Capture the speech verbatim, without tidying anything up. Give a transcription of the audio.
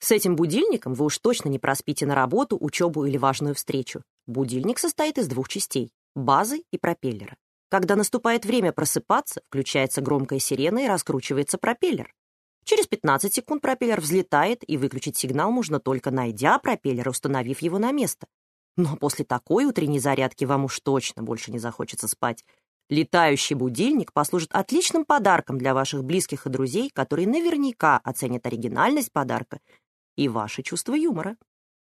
С этим будильником вы уж точно не проспите на работу, учебу или важную встречу. Будильник состоит из двух частей — базы и пропеллера. Когда наступает время просыпаться, включается громкая сирена и раскручивается пропеллер. Через пятнадцать секунд пропеллер взлетает, и выключить сигнал можно только найдя пропеллер и установив его на место. Но после такой утренней зарядки вам уж точно больше не захочется спать. Летающий будильник послужит отличным подарком для ваших близких и друзей, которые наверняка оценят оригинальность подарка и ваше чувство юмора.